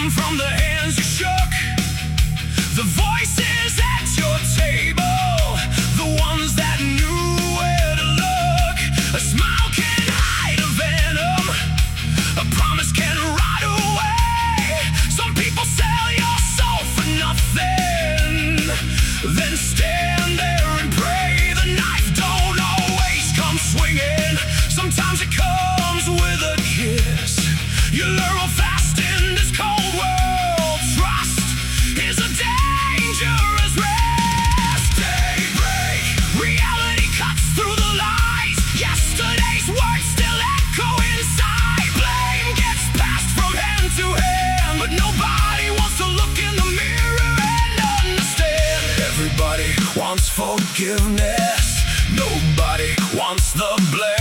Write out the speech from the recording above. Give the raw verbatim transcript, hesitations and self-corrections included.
wisdom from the hands you shook, the voices at your table, the ones that knew where to look. A smile can hide a venom, a promise can rot away. Some people sell your soul for nothing, then stand there and pray. The knife don't always come swinging, sometimes it comes with a kiss. You learn real fast in this cold world, trust is a dangerous risk. Daybreak, reality cuts through the lies. Yesterday's words still echo inside. Blame gets passed from hand to hand, but nobody wants to look in the mirror and understand. Everybody wants forgiveness, nobody wants the blame.